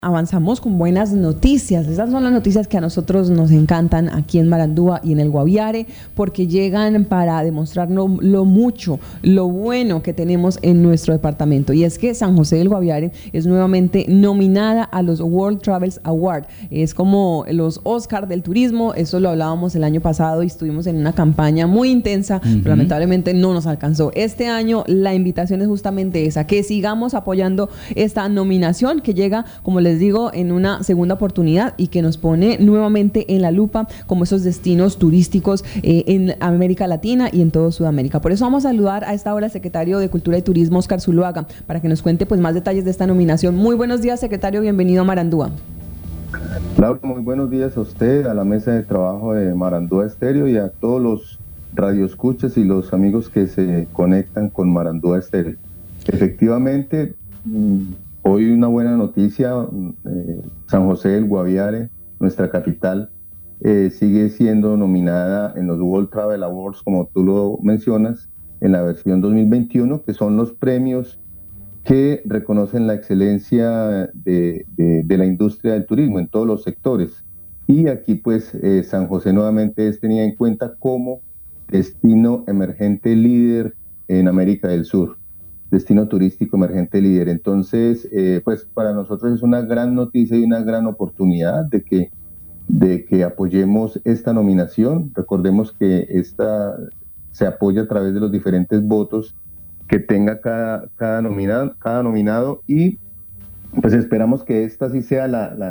Avanzamos con buenas noticias. Esas son las noticias que a nosotros nos encantan aquí en Marandúa y en el Guaviare, porque llegan para demostrarnos lo mucho, lo bueno que tenemos en nuestro departamento. Y es que San José del Guaviare es nuevamente nominada a los World Travels Award. Es como los Oscar del turismo. Eso lo hablábamos el año pasado y estuvimos en una campaña muy intensa, pero lamentablemente no nos alcanzó. Este año la invitación es justamente esa, que sigamos apoyando esta nominación que llega, como les digo, en una segunda oportunidad y que nos pone nuevamente en la lupa como esos destinos turísticos en América Latina y en todo Sudamérica. Por eso vamos a saludar a esta hora al secretario de Cultura y Turismo, Oscar Zuluaga, para que nos cuente pues más detalles de esta nominación. Muy buenos días, secretario, bienvenido a Marandúa. Laura, muy buenos días a usted, a la mesa de trabajo de Marandúa Estéreo y a todos los radioescuchas y los amigos que se conectan con Marandúa Estéreo. Efectivamente, hoy una buena noticia, San José del Guaviare, nuestra capital, sigue siendo nominada en los World Travel Awards, como tú lo mencionas, en la versión 2021, que son los premios que reconocen la excelencia de la industria del turismo en todos los sectores. Y aquí pues San José nuevamente es tenida en cuenta como destino emergente líder en América del Sur. Destino turístico emergente líder. Entonces, pues para nosotros es una gran noticia y una gran oportunidad de que apoyemos esta nominación. Recordemos que esta se apoya a través de los diferentes votos que tenga cada nominado y pues esperamos que esta sí sea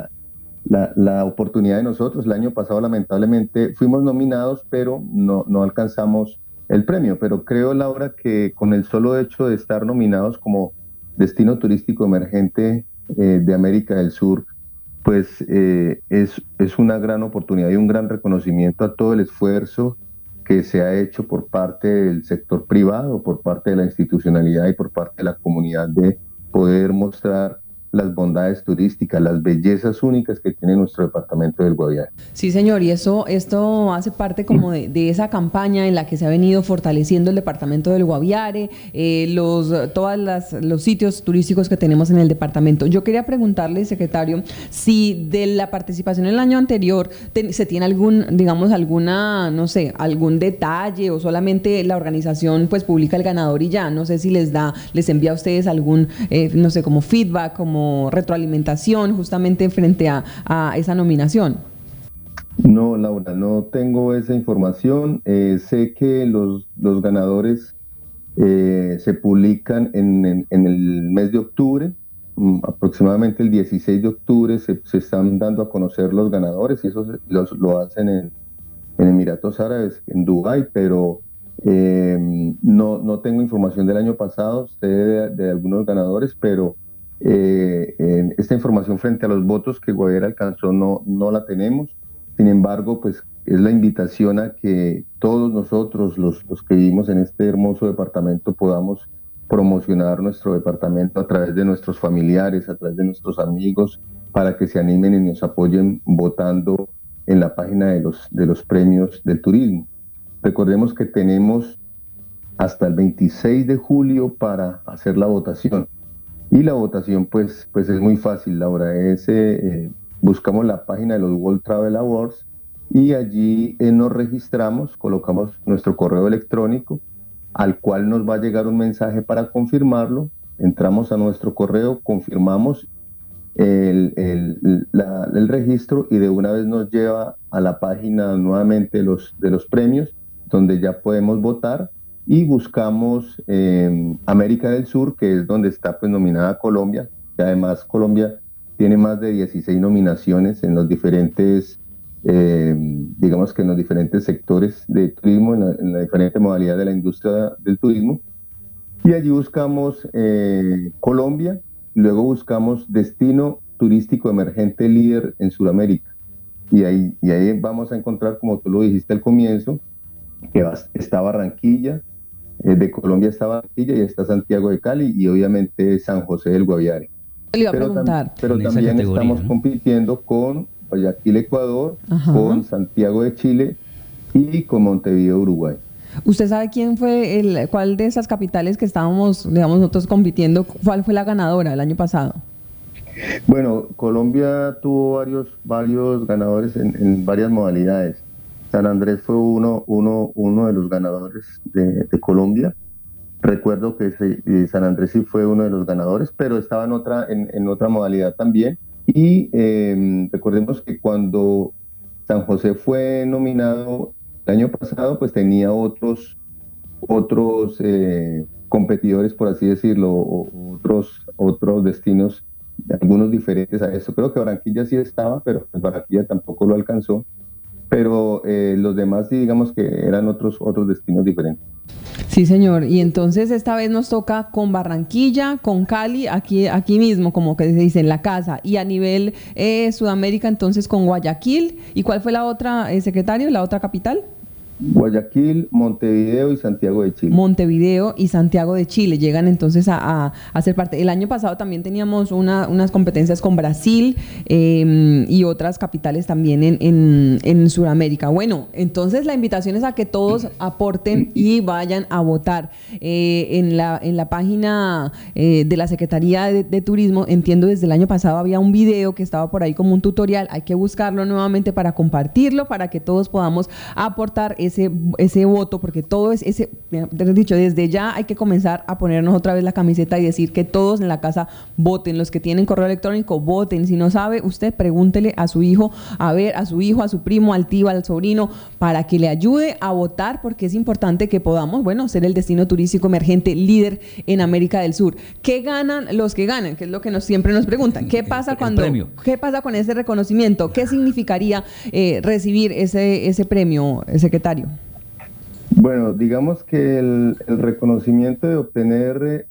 la oportunidad de nosotros. El año pasado lamentablemente fuimos nominados, pero no alcanzamos el premio, pero creo, Laura, que con el solo hecho de estar nominados como destino turístico emergente de América del Sur, pues es una gran oportunidad y un gran reconocimiento a todo el esfuerzo que se ha hecho por parte del sector privado, por parte de la institucionalidad y por parte de la comunidad de poder mostrar las bondades turísticas, las bellezas únicas que tiene nuestro departamento del Guaviare. Sí, señor, y esto hace parte como de esa campaña en la que se ha venido fortaleciendo el departamento del Guaviare, los sitios turísticos que tenemos en el departamento. Yo quería preguntarle, secretario, si de la participación en el año anterior se tiene algún detalle o solamente la organización pues publica el ganador y ya. No sé si les envía a ustedes algún, como feedback, como retroalimentación justamente frente a esa nominación. No, Laura, no tengo esa información. Sé que los ganadores se publican en el mes de octubre, aproximadamente el 16 de octubre se están dando a conocer los ganadores y eso lo hacen en Emiratos Árabes, en Dubái, pero no tengo información del año pasado, sé de algunos ganadores, pero esta información frente a los votos que Guaviare alcanzó no la tenemos. Sin embargo, pues es la invitación a que todos nosotros, los que vivimos en este hermoso departamento, podamos promocionar nuestro departamento a través de nuestros familiares, a través de nuestros amigos, para que se animen y nos apoyen votando en la página de los premios del turismo. Recordemos que tenemos hasta el 26 de julio para hacer la votación. Y la votación pues es muy fácil, Laura. Buscamos la página de los World Travel Awards y allí nos registramos, colocamos nuestro correo electrónico al cual nos va a llegar un mensaje para confirmarlo. Entramos a nuestro correo, confirmamos el registro y de una vez nos lleva a la página nuevamente de los premios, donde ya podemos votar. Y buscamos América del Sur, que es donde está pues nominada Colombia, y además Colombia tiene más de 16 nominaciones en los diferentes, digamos que en los diferentes sectores de turismo, en la diferente modalidad de la industria del turismo. Y allí buscamos Colombia, luego buscamos destino turístico emergente líder en Sudamérica. Y ahí vamos a encontrar, como tú lo dijiste al comienzo, que está Barranquilla, de Colombia está Barranquilla y está Santiago de Cali y obviamente San José del Guaviare. Le iba a preguntar. Pero también estamos compitiendo con Guayaquil, Ecuador, con Santiago de Chile y con Montevideo, Uruguay. ¿Usted sabe cuál de esas capitales que estábamos, nosotros compitiendo, cuál fue la ganadora el año pasado? Bueno, Colombia tuvo varios ganadores en varias modalidades. San Andrés fue uno de los ganadores de Colombia. Recuerdo que San Andrés sí fue uno de los ganadores, pero estaba en otra modalidad también. Y recordemos que cuando San José fue nominado el año pasado, pues tenía otros competidores, por así decirlo, o otros destinos, algunos diferentes a eso. Creo que Barranquilla sí estaba, pero pues Barranquilla tampoco lo alcanzó. Pero los demás sí, digamos que eran otros destinos diferentes. Sí, señor. Y entonces esta vez nos toca con Barranquilla, con Cali, aquí mismo, como que se dice, en la casa. Y a nivel Sudamérica, entonces con Guayaquil. ¿Y cuál fue la otra, secretario, la otra capital? Guayaquil, Montevideo y Santiago de Chile. Montevideo y Santiago de Chile llegan entonces a ser parte. El año pasado también teníamos unas competencias con Brasil y otras capitales también en Sudamérica. Bueno, entonces la invitación es a que todos aporten y vayan a votar. En la página de la Secretaría de Turismo, entiendo desde el año pasado había un video que estaba por ahí como un tutorial, hay que buscarlo nuevamente para compartirlo, para que todos podamos aportar ese voto, porque todo es ese, te he dicho, desde ya hay que comenzar a ponernos otra vez la camiseta y decir que todos en la casa voten, los que tienen correo electrónico voten, si no sabe usted pregúntele a su hijo, a su hijo, a su primo, al tío, al sobrino, para que le ayude a votar, porque es importante que podamos, bueno, ser el destino turístico emergente líder en América del Sur. ¿Qué ganan los que ganan? Que es lo que siempre nos preguntan. ¿Qué pasa qué pasa con ese reconocimiento? ¿Qué significaría recibir ese premio, secretario? Bueno, digamos que el reconocimiento de obtener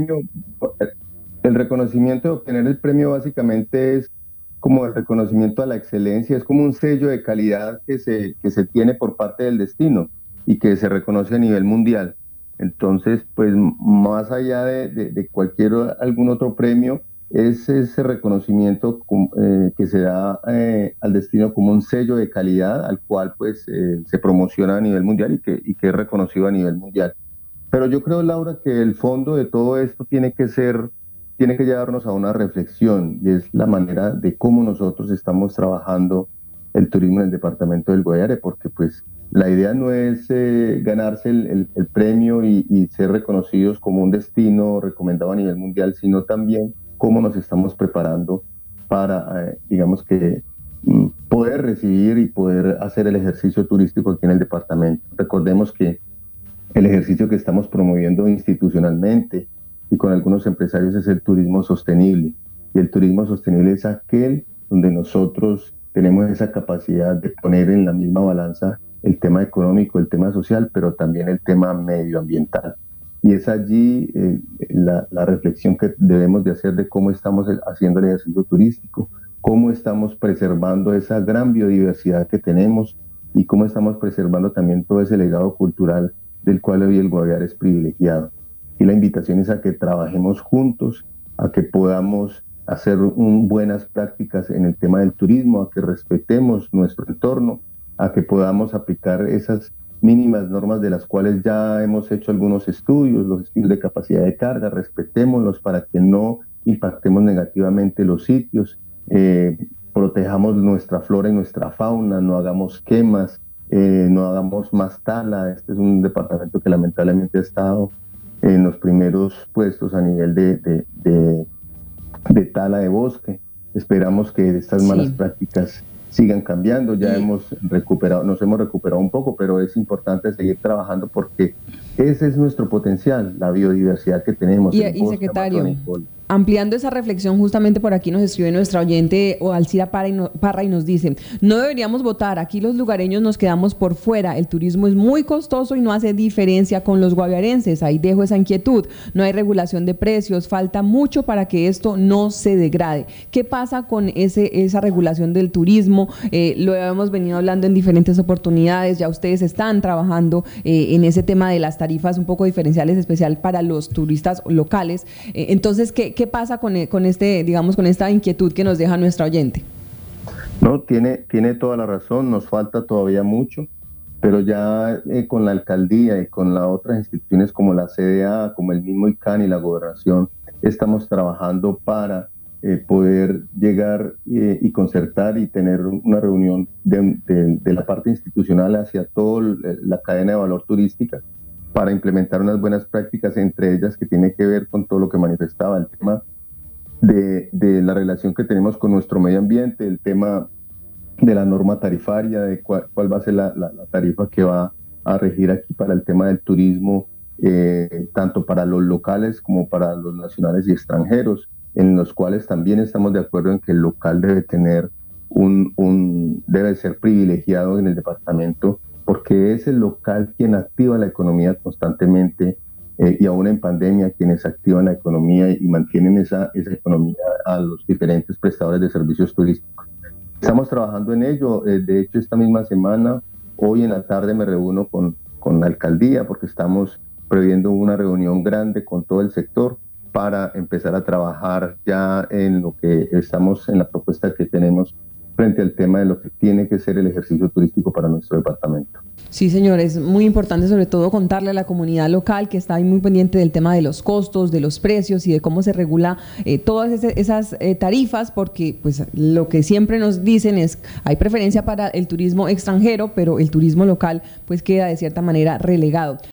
el reconocimiento de obtener el premio básicamente es como el reconocimiento a la excelencia, es como un sello de calidad que se tiene por parte del destino y que se reconoce a nivel mundial. Entonces, pues más allá de algún otro premio, es ese reconocimiento que se da al destino como un sello de calidad al cual pues se promociona a nivel mundial y que es reconocido a nivel mundial. Pero yo creo, Laura, que el fondo de todo esto tiene que llevarnos a una reflexión y es la manera de cómo nosotros estamos trabajando el turismo en el departamento del Guaviare, porque pues la idea no es ganarse el premio y ser reconocidos como un destino recomendado a nivel mundial, sino también cómo nos estamos preparando para, digamos que, poder recibir y poder hacer el ejercicio turístico aquí en el departamento. Recordemos que el ejercicio que estamos promoviendo institucionalmente y con algunos empresarios es el turismo sostenible. Y el turismo sostenible es aquel donde nosotros tenemos esa capacidad de poner en la misma balanza el tema económico, el tema social, pero también el tema medioambiental. Y es allí la reflexión que debemos de hacer de cómo estamos haciendo el ejercicio turístico, cómo estamos preservando esa gran biodiversidad que tenemos y cómo estamos preservando también todo ese legado cultural del cual hoy el Guaviare es privilegiado. Y la invitación es a que trabajemos juntos, a que podamos hacer buenas prácticas en el tema del turismo, a que respetemos nuestro entorno, a que podamos aplicar esas mínimas normas de las cuales ya hemos hecho algunos estudios, los estudios de capacidad de carga, respetémoslos para que no impactemos negativamente los sitios, protejamos nuestra flora y nuestra fauna, no hagamos quemas, no hagamos más tala. Este es un departamento que lamentablemente ha estado en los primeros puestos a nivel de tala de bosque. Esperamos que estas malas prácticas sigan cambiando. Ya nos hemos recuperado un poco, pero es importante seguir trabajando porque ese es nuestro potencial, la biodiversidad que tenemos. Y secretario, ampliando esa reflexión, justamente por aquí nos escribe nuestra oyente Alcira Parra y nos dice: no deberíamos votar, aquí los lugareños nos quedamos por fuera, el turismo es muy costoso y no hace diferencia con los guaviarenses, ahí dejo esa inquietud, no hay regulación de precios, falta mucho para que esto no se degrade. ¿Qué pasa con esa regulación del turismo? Lo hemos venido hablando en diferentes oportunidades, ya ustedes están trabajando en ese tema de las tarifas un poco diferenciales, especial para los turistas locales. Entonces, ¿qué pasa con digamos, con esta inquietud que nos deja nuestra oyente? No, tiene toda la razón, nos falta todavía mucho, pero ya con la alcaldía y con las otras instituciones como la CDA, como el mismo ICANN y la gobernación, estamos trabajando para poder llegar y concertar y tener una reunión de la parte institucional hacia toda la cadena de valor turística para implementar unas buenas prácticas, entre ellas que tiene que ver con todo lo que manifestaba, el tema de la relación que tenemos con nuestro medio ambiente, el tema de la norma tarifaria, de cuál va a ser la tarifa que va a regir aquí para el tema del turismo, tanto para los locales como para los nacionales y extranjeros, en los cuales también estamos de acuerdo en que el local debe tener debe ser privilegiado en el departamento, porque es el local quien activa la economía constantemente, y aún en pandemia quienes activan la economía y mantienen esa economía a los diferentes prestadores de servicios turísticos. Estamos trabajando en ello. De hecho, esta misma semana, hoy en la tarde, me reúno con la alcaldía porque estamos previendo una reunión grande con todo el sector para empezar a trabajar ya en lo que estamos, en la propuesta que tenemos frente al tema de lo que tiene que ser el ejercicio turístico para nuestro departamento. Sí, señor, es muy importante sobre todo contarle a la comunidad local que está ahí muy pendiente del tema de los costos, de los precios y de cómo se regula todas esas tarifas, porque pues lo que siempre nos dicen es hay preferencia para el turismo extranjero, pero el turismo local pues queda de cierta manera relegado.